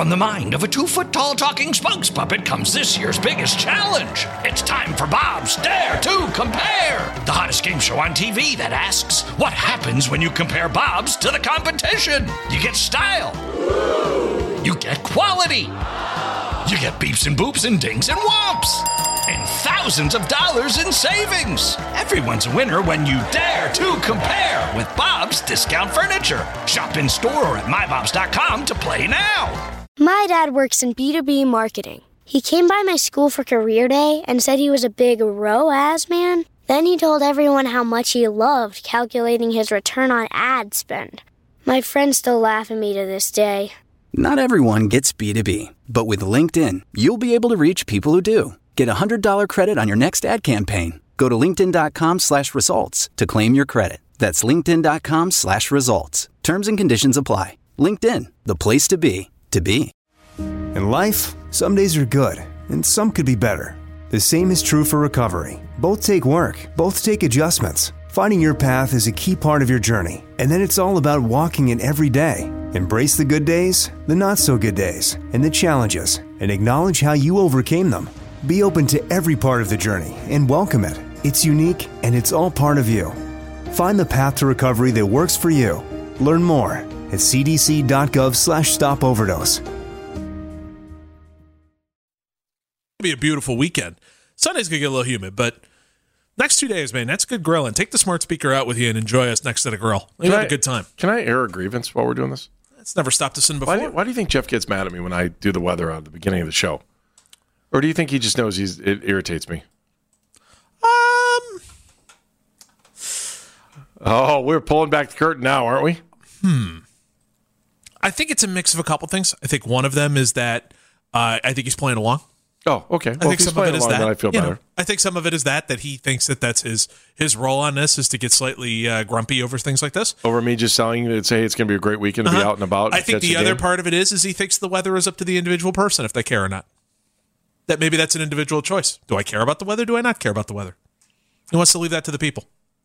From the mind of a 2-foot-tall talking spokes puppet comes this year's biggest challenge. It's time for Bob's Dare to Compare, the hottest game show on TV that asks, what happens when you compare Bob's to the competition? You get style. You get quality. You get beeps and boops and dings and whomps. And thousands of dollars in savings. Everyone's a winner when you dare to compare with Bob's Discount Furniture. Shop in store or at mybobs.com to play now. My dad works in B2B marketing. He came by my school for career day and said he was a big ROAS man. Then he told everyone how much he loved calculating his return on ad spend. My friends still laugh at me to this day. Not everyone gets B2B, but with LinkedIn, you'll be able to reach people who do. Get a $100 credit on your next ad campaign. Go to linkedin.com/results to claim your credit. That's linkedin.com/results. Terms and conditions apply. LinkedIn, the place to be, to be. In life, some days are good, and some could be better. The same is true for recovery. Both take work, both take adjustments. Finding your path is a key part of your journey, and then it's all about walking it every day. Embrace the good days, the not-so-good days, and the challenges, and acknowledge how you overcame them. Be open to every part of the journey and welcome it. It's unique, and it's all part of you. Find the path to recovery that works for you. Learn more at cdc.gov/stopoverdose. It'll be a beautiful weekend. Sunday's going to get a little humid, but next 2 days, man, that's good grilling. Take the smart speaker out with you and enjoy us next to the grill. We'll have a good time. Can I air a grievance while we're doing this? It's never stopped us in before. Why do you think Jeff gets mad at me when I do the weather at the beginning of the show? Or do you think he just knows it irritates me? Oh, we're pulling back the curtain now, aren't we? I think it's a mix of a couple things. I think one of them is that I think he's playing along. Oh, okay. I think some of it is that. Then I feel better. I think some of it is that he thinks that's his role on this is to get slightly grumpy over things like this. Over me just telling you, say it's going to be a great weekend to be out and about. I think the other part of it is he thinks the weather is up to the individual person if they care or not. That maybe that's an individual choice. Do I care about the weather? Do I not care about the weather? He wants to leave that to the people.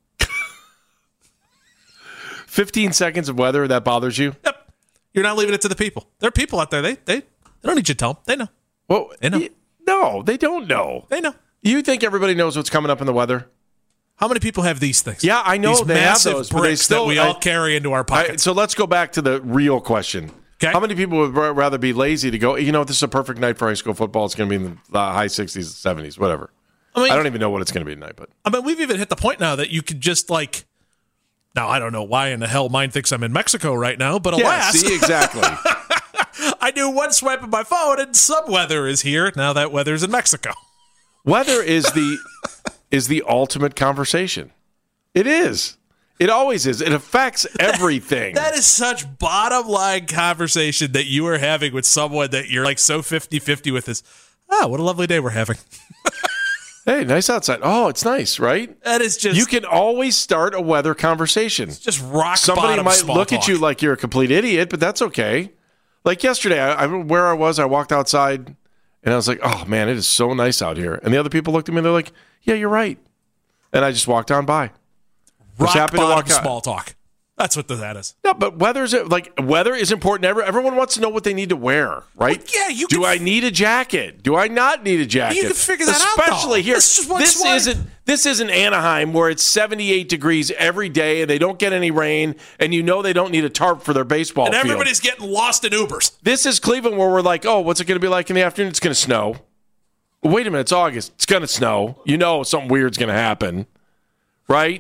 15 seconds of weather that bothers you? Yep. You're not leaving it to the people. There are people out there. They don't need you to tell them. They know. Well, they know. No, they don't know. They know. You think everybody knows what's coming up in the weather? How many people have these things? Yeah, I know these they massive have those, bricks but they still, that we all carry into our pockets. So let's go back to the real question. Okay. How many people would rather be lazy to go, this is a perfect night for high school football. It's going to be in the high 60s, 70s, whatever. I don't even know what it's going to be tonight. But we've even hit the point now that you could just now I don't know why in the hell mine thinks I'm in Mexico right now, but alas. Yeah, see, exactly. I do one swipe of my phone and some weather is here. Now that weather's in Mexico. Weather is the ultimate conversation. It is. It always is. It affects everything. That is such bottom line conversation that you are having with someone that you're so 50-50 with this. Oh, what a lovely day we're having. Hey, nice outside. Oh, it's nice, right? That is just... You can always start a weather conversation. It's just rock Somebody bottom might small look talk. at you like you're a complete idiot, but that's okay. Like yesterday, I walked outside, and I was like, oh, man, it is so nice out here. And the other people looked at me, and they're like, yeah, you're right. And I just walked on by. Rock bottom small talk. That's what that is. No, but weather is important. Everyone wants to know what they need to wear, right? Well, yeah, do I need a jacket? Do I not need a jacket? You can figure that out. Especially here. This isn't Anaheim where it's 78 degrees every day and they don't get any rain, and they don't need a tarp for their baseball field. And everybody's getting lost in Ubers. This is Cleveland where we're like, oh, what's it going to be like in the afternoon? It's going to snow. Wait a minute, it's August. It's going to snow. Something weird's going to happen, right?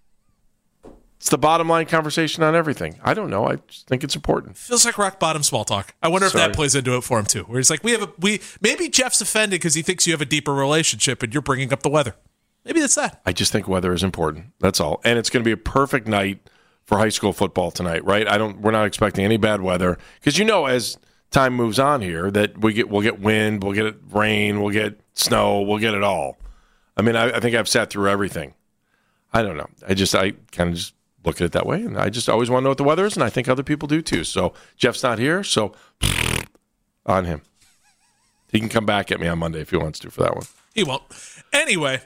It's the bottom line conversation on everything. I don't know. I just think it's important. Feels like rock bottom small talk. I wonder if that plays into it for him too. Where he's like, maybe Jeff's offended because he thinks you have a deeper relationship and you're bringing up the weather. Maybe that's that. I just think weather is important. That's all. And it's going to be a perfect night for high school football tonight, right? We're not expecting any bad weather because as time moves on here that we'll get wind, we'll get rain, we'll get snow, we'll get it all. I think I've sat through everything. I don't know. I kind of just look at it that way, and I just always want to know what the weather is, and I think other people do too. So Jeff's not here, so on him. He can come back at me on Monday if he wants to for that one. He won't. Anyway,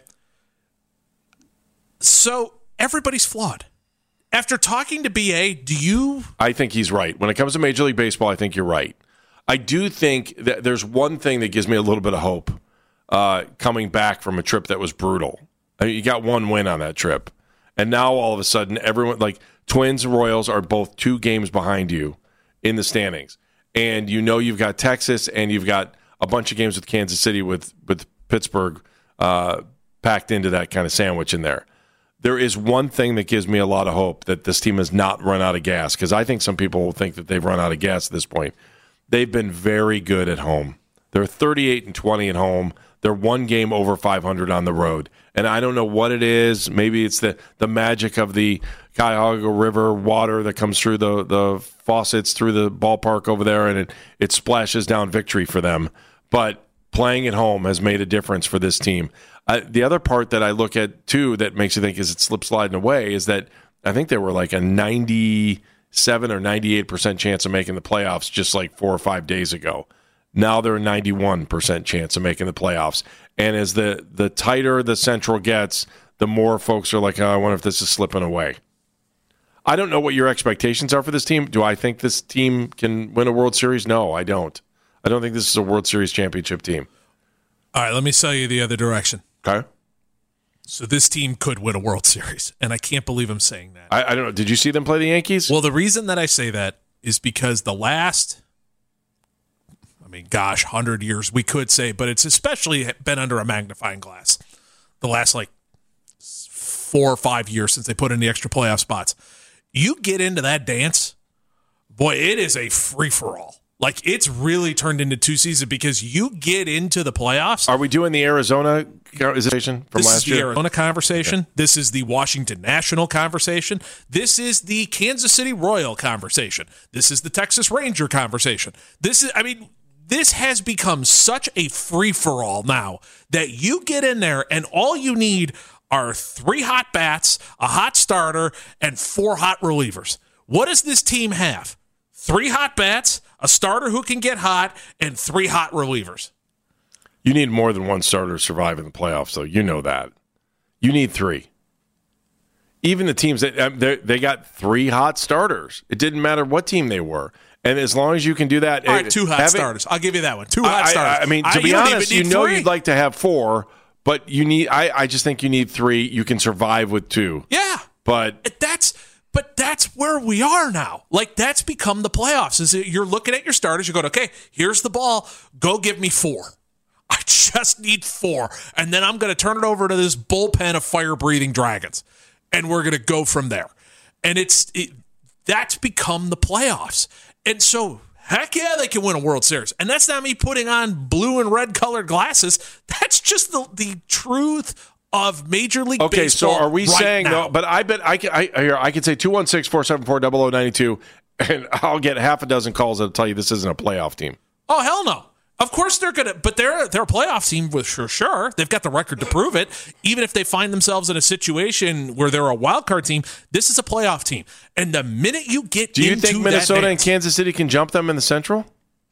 so everybody's flawed. After talking to BA, I think he's right. When it comes to Major League Baseball, I think you're right. I do think that there's one thing that gives me a little bit of hope coming back from a trip that was brutal. I mean, you got one win on that trip, and now all of a sudden, everyone like Twins and Royals are both 2 games behind you in the standings, and you know you've got Texas and you've got a bunch of games with Kansas City with Pittsburgh packed into that kind of sandwich in there. There is one thing that gives me a lot of hope that this team has not run out of gas, because I think some people will think that they've run out of gas at this point. They've been very good at home. They're 38-20 at home. They're 1 game over 500 on the road. And I don't know what it is. Maybe it's the magic of the Cuyahoga River water that comes through the faucets through the ballpark over there, and it splashes down victory for them. But playing at home has made a difference for this team. The other part that I look at, too, that makes you think is it slip sliding away is that I think they were like a 97 or 98% chance of making the playoffs just like 4 or 5 days ago. Now they're a 91% chance of making the playoffs. And as the tighter the Central gets, the more folks are like, oh, I wonder if this is slipping away. I don't know what your expectations are for this team. Do I think this team can win a World Series? No, I don't. I don't think this is a World Series championship team. All right, let me sell you the other direction. Okay. So this team could win a World Series, and I can't believe I'm saying that. I don't know. Did you see them play the Yankees? Well, the reason that I say that is because the last, 100 years, we could say, but it's especially been under a magnifying glass. The last, 4 or 5 years since they put in the extra playoff spots. You get into that dance, boy, it is a free-for-all. It's really turned into 2 seasons because you get into the playoffs. Are we doing the Arizona conversation from last year? This is the Arizona conversation. Okay. This is the Washington National conversation. This is the Kansas City Royal conversation. This is the Texas Ranger conversation. This has become such a free-for-all now that you get in there and all you need are 3 hot bats, a hot starter, and 4 hot relievers. What does this team have? 3 hot bats, a starter who can get hot, and 3 hot relievers. You need more than 1 starter to survive in the playoffs, though. You know that. You need 3. Even the teams that they got 3 hot starters. It didn't matter what team they were. And as long as you can do that. All right, 2 hot starters. I'll give you that one. 2 hot starters. To be honest, you know 3. You'd like to have 4, but you need. I just think you need 3. You can survive with 2. Yeah. But that's where we are now. That's become the playoffs. Is you're looking at your starters, you're going, okay, here's the ball. Go give me 4. I just need 4. And then I'm going to turn it over to this bullpen of fire-breathing dragons. And we're going to go from there. And that's become the playoffs. And so, heck yeah, they can win a World Series. And that's not me putting on blue and red colored glasses. That's just the truth of Major League Baseball. Okay, so are we saying now. though? But I bet I could say 216-474-0092, and I'll get half a dozen calls that'll tell you this isn't a playoff team. Oh hell no! Of course they're gonna, but they're a playoff team with sure. They've got the record to prove it. Even if they find themselves in a situation where they're a wild card team, this is a playoff team. And the minute you get do you think Minnesota and Kansas City can jump them in the Central?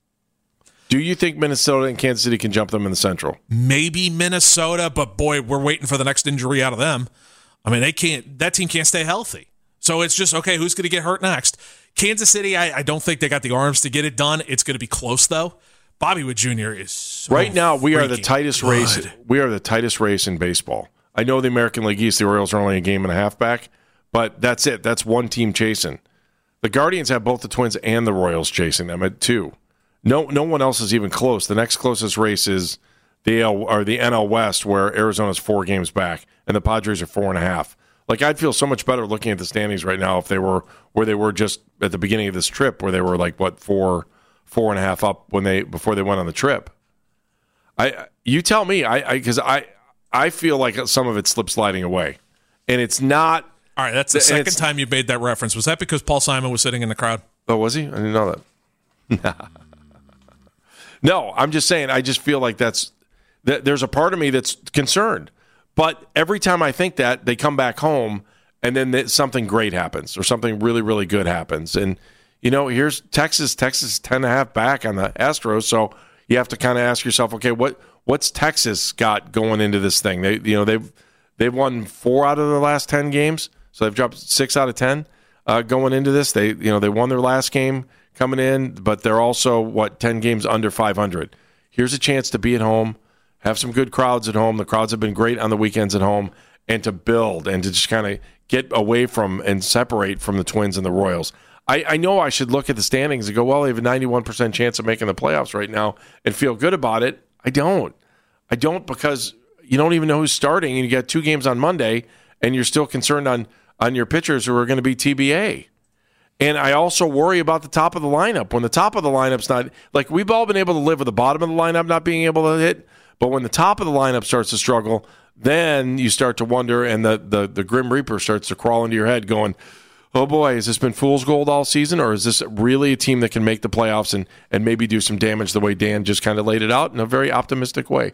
Do you think Minnesota and Kansas City can jump them in the Central? Maybe Minnesota, but boy, we're waiting for the next injury out of them. They can't. That team can't stay healthy. So it's just, okay, who's going to get hurt next? Kansas City, I don't think they got the arms to get it done. It's going to be close, though. Bobby Witt Jr. is so right now, we are the tightest good. race. We are the tightest race in baseball. I know the American League East, the Orioles are only a game and a half back, but that's it. That's one team chasing. The Guardians have both the Twins and the Royals chasing them at 2. No one else is even close. The next closest race is the NL West, where Arizona's 4 games back, and the Padres are 4.5. I'd feel so much better looking at the standings right now if they were where they were just at the beginning of this trip, where they were 4.5 up before they went on the trip. You tell me, because I feel like some of it slipped sliding away, and it's not. All right, that's the second time you made that reference. Was that because Paul Simon was sitting in the crowd? Oh, was he? I didn't know that. No, I'm just saying. I just feel like there's a part of me that's concerned. But every time I think that, they come back home, and then something great happens or something really, really good happens. And here's Texas 10.5 back on the Astros. So you have to kind of ask yourself, okay, what's Texas got going into this thing? They've won 4 out of their last 10 games, so they've dropped 6 out of 10 going into this. They won their last game coming in, but they're also, 10 games under 500. Here's a chance to be at home, have some good crowds at home. The crowds have been great on the weekends at home, and to build and to just kind of get away from and separate from the Twins and the Royals. I know I should look at the standings and go, well, they have a 91% chance of making the playoffs right now and feel good about it. I don't because you don't even know who's starting, and you got 2 games on Monday, and you're still concerned on your pitchers who are going to be TBA. And I also worry about the top of the lineup. When the top of the lineup's not – like, we've all been able to live with the bottom of the lineup not being able to hit, but when the top of the lineup starts to struggle, then you start to wonder, and the Grim Reaper starts to crawl into your head going, oh boy, has this been fool's gold all season, or is this really a team that can make the playoffs and maybe do some damage the way Dan just kind of laid it out in a very optimistic way?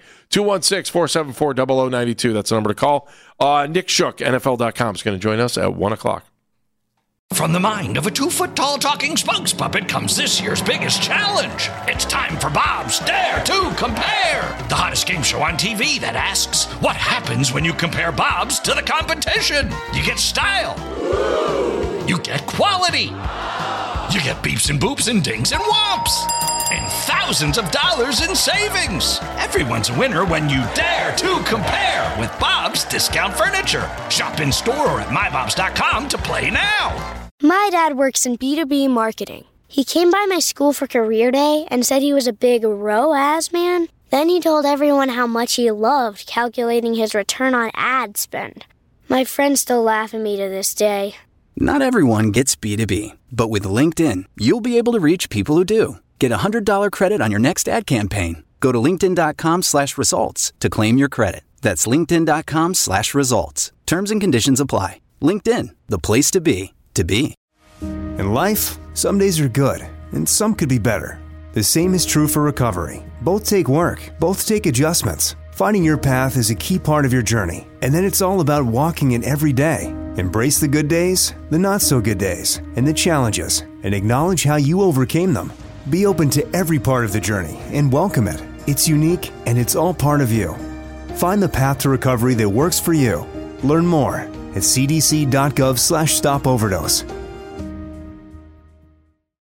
216-474-0092. That's the number to call. Nick Shook, NFL.com, is going to join us at 1 o'clock. From the mind of a 2-foot-tall talking spokes puppet comes this year's biggest challenge. It's time for Bob's Dare to Compare, the hottest game show on TV that asks, what happens when you compare Bob's to the competition? You get style. You get quality. You get beeps and boops and dings and whomps. And thousands of dollars in savings. Everyone's a winner when you dare to compare with Bob's Discount Furniture. Shop in store or at mybobs.com to play now. My dad works in B2B marketing. He came by my school for career day and said he was a big ROAS man. Then he told everyone how much he loved calculating his return on ad spend. My friends still laugh at me to this day. Not everyone gets B2B, but with LinkedIn, you'll be able to reach people who do. Get a $100 credit on your next ad campaign. Go to linkedin.com/results to claim your credit. That's linkedin.com/results. Terms and conditions apply. LinkedIn, the place to be, to be. In life, some days are good, and some could be better. The same is true for recovery. Both take work, both take adjustments. Finding your path is a key part of your journey, and then it's all about walking it every day. Embrace the good days, the not-so-good days, and the challenges, and acknowledge how you overcame them. Be open to every part of the journey and welcome it. It's unique, and it's all part of you. Find the path to recovery that works for you. Learn more at cdc.gov/stopoverdose.